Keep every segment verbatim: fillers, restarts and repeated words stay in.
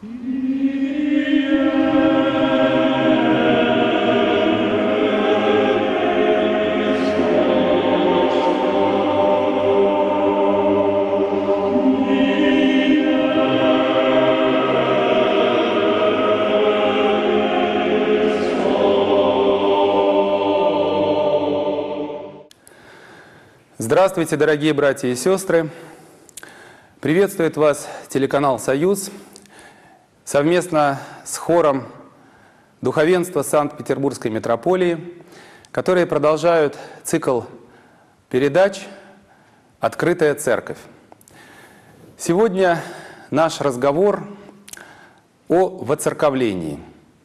Здравствуйте, дорогие братья и сестры! Приветствует вас телеканал «Союз» совместно с хором духовенства Санкт-Петербургской митрополии, которые продолжают цикл передач «Открытая церковь». Сегодня наш разговор о воцерковлении.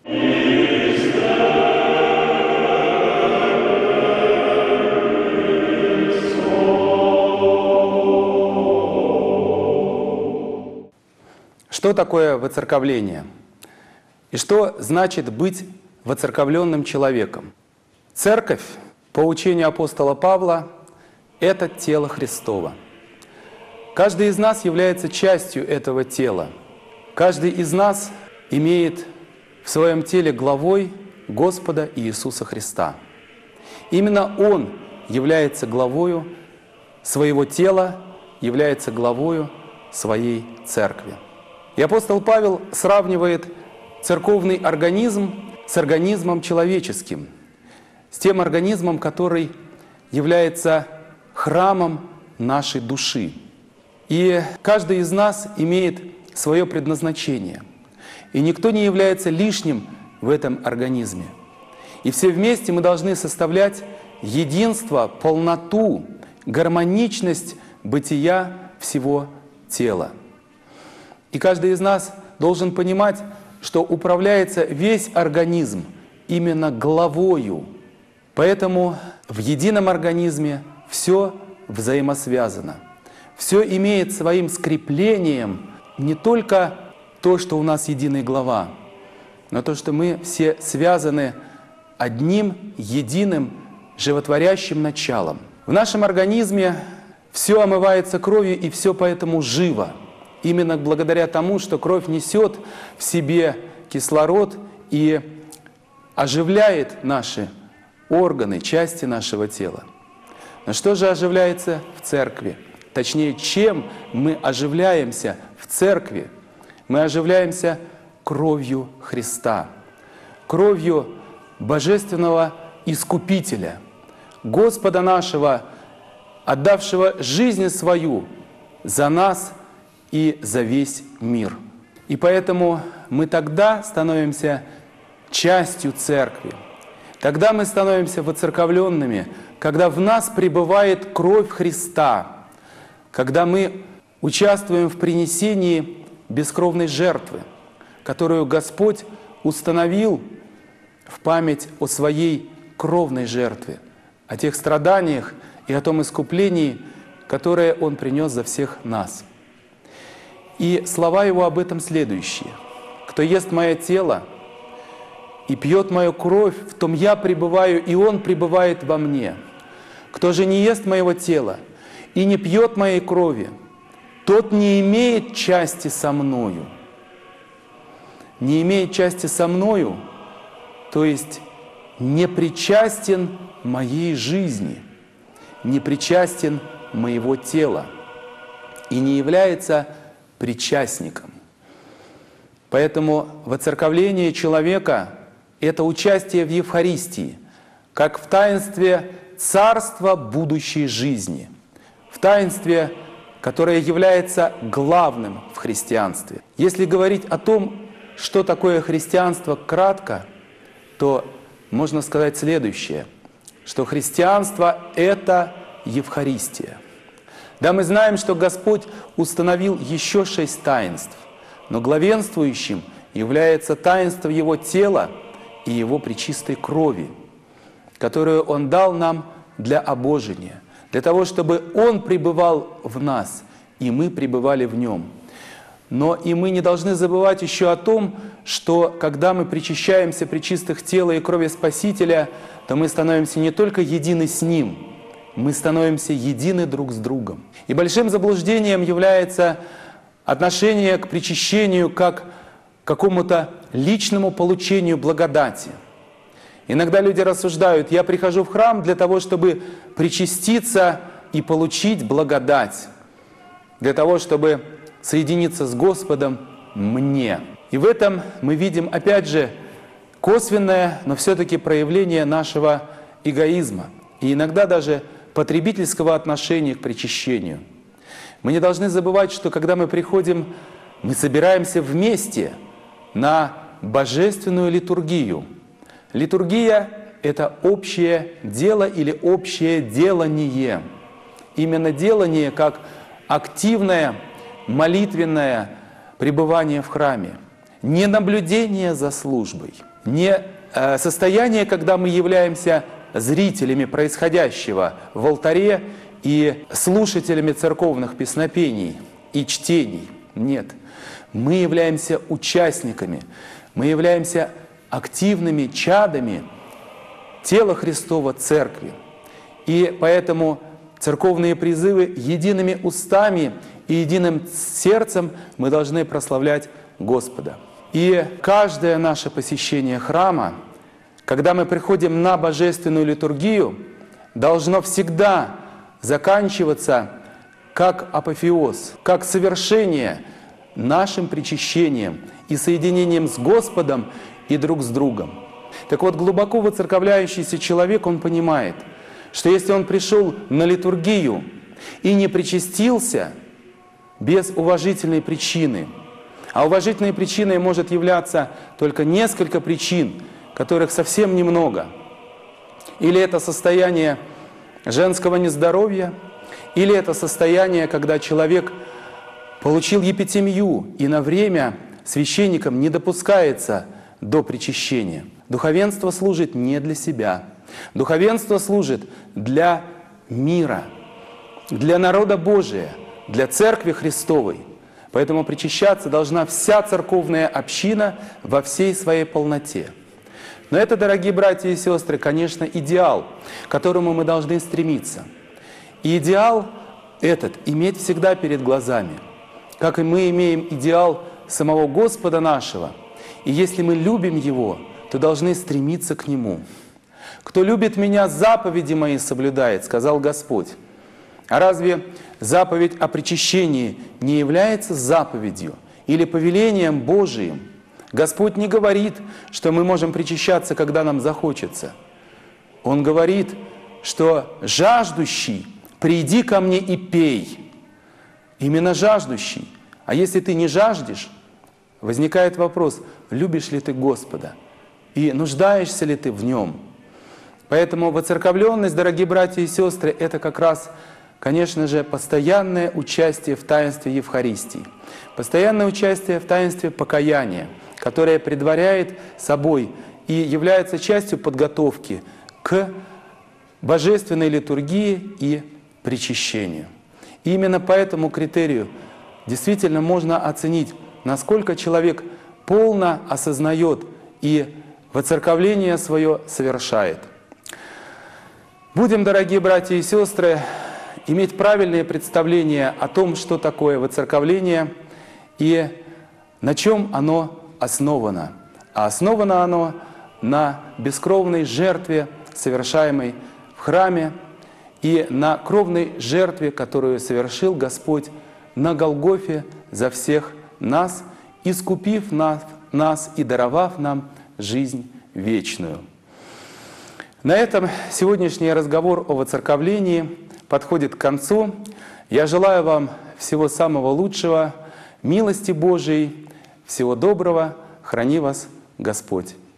Что такое воцерковление? И что значит быть воцерковленным человеком? Церковь, по учению апостола Павла, это тело Христово. Каждый из нас является частью этого тела. Каждый из нас имеет в своем теле главой Господа Иисуса Христа. Именно Он является главою своего тела, является главою своей церкви. И апостол Павел сравнивает церковный организм с организмом человеческим, с тем организмом, который является храмом нашей души. И каждый из нас имеет свое предназначение. И никто не является лишним в этом организме. И все вместе мы должны составлять единство, полноту, гармоничность бытия всего тела. И каждый из нас должен понимать, что управляется весь организм именно главою. Поэтому в едином организме все взаимосвязано. Все имеет своим скреплением не только то, что у нас единая глава, но то, что мы все связаны одним единым животворящим началом. В нашем организме все омывается кровью, и все поэтому живо. Именно благодаря тому, что кровь несет в себе кислород и оживляет наши органы, части нашего тела. Но что же оживляется в церкви? Точнее, чем мы оживляемся в церкви? Мы оживляемся кровью Христа, кровью Божественного Искупителя, Господа нашего, отдавшего жизнь свою за нас и за весь мир. И поэтому мы тогда становимся частью церкви. Тогда мы становимся воцерковленными, когда в нас пребывает кровь Христа, когда мы участвуем в принесении бескровной жертвы, которую Господь установил в память о своей кровной жертве, о тех страданиях и о том искуплении, которое Он принес за всех нас. И слова Его об этом следующие. «Кто ест Мое тело и пьет Мою кровь, в том Я пребываю, и Он пребывает во Мне. Кто же не ест Моего тела и не пьет Моей крови, тот не имеет части со Мною». Не имеет части со Мною, то есть не причастен Моей жизни, не причастен Моего тела и не является причастником. Поэтому воцерковление человека — это участие в Евхаристии, как в таинстве царства будущей жизни, в таинстве, которое является главным в христианстве. Если говорить о том, что такое христианство кратко, то можно сказать следующее, что христианство — это Евхаристия. Да, мы знаем, что Господь установил еще шесть таинств, но главенствующим является таинство Его тела и Его пречистой крови, которую Он дал нам для обожения, для того, чтобы Он пребывал в нас, и мы пребывали в Нем. Но и мы не должны забывать еще о том, что когда мы причащаемся пречистых тела и крови Спасителя, то мы становимся не только едины с Ним, мы становимся едины друг с другом. И большим заблуждением является отношение к причащению как какому-то личному получению благодати. Иногда люди рассуждают: я прихожу в храм для того, чтобы причаститься и получить благодать, для того, чтобы соединиться с Господом мне. И в этом мы видим, опять же, косвенное, но все-таки проявление нашего эгоизма и иногда даже потребительского отношения к причащению. Мы не должны забывать, что когда мы приходим, мы собираемся вместе на божественную литургию. Литургия — это общее дело или общее делание. Именно делание как активное молитвенное пребывание в храме. Не наблюдение за службой, не состояние, когда мы являемся зрителями происходящего в алтаре и слушателями церковных песнопений и чтений. Нет. Мы являемся участниками, мы являемся активными чадами тела Христова Церкви. И поэтому церковные призывы едиными устами и единым сердцем мы должны прославлять Господа. И каждое наше посещение храма, когда мы приходим на божественную литургию, должно всегда заканчиваться как апофеоз, как совершение нашим причащением и соединением с Господом и друг с другом. Так вот, глубоко воцерковляющийся человек, он понимает, что если он пришел на литургию и не причастился без уважительной причины, а уважительной причиной может являться только несколько причин, которых совсем немного, или это состояние женского нездоровья, или это состояние, когда человек получил епитемию и на время священником не допускается до причащения. Духовенство служит не для себя. Духовенство служит для мира, для народа Божия, для Церкви Христовой. Поэтому причащаться должна вся церковная община во всей своей полноте. Но это, дорогие братья и сестры, конечно, идеал, к которому мы должны стремиться. И идеал этот иметь всегда перед глазами, как и мы имеем идеал самого Господа нашего. И если мы любим Его, то должны стремиться к Нему. «Кто любит Меня, заповеди Мои соблюдает», — сказал Господь. А разве заповедь о причащении не является заповедью или повелением Божиим? Господь не говорит, что мы можем причащаться, когда нам захочется. Он говорит, что жаждущий, приди ко мне и пей. Именно жаждущий. А если ты не жаждешь, возникает вопрос, любишь ли ты Господа и нуждаешься ли ты в Нем. Поэтому воцерковленность, дорогие братья и сестры, это как раз, конечно же, постоянное участие в таинстве Евхаристии, постоянное участие в таинстве покаяния, которое предваряет собой и является частью подготовки к божественной литургии и причащению. И именно по этому критерию действительно можно оценить, насколько человек полно осознает и воцерковление свое совершает. Будем, дорогие братья и сестры, иметь правильное представление о том, что такое воцерковление и на чем оно основано. А основано оно на бескровной жертве, совершаемой в храме, и на кровной жертве, которую совершил Господь на Голгофе за всех нас, искупив нас, нас и даровав нам жизнь вечную. На этом сегодняшний разговор о воцерковлении подходит к концу. Я желаю вам всего самого лучшего, милости Божией, всего доброго. Храни вас Господь.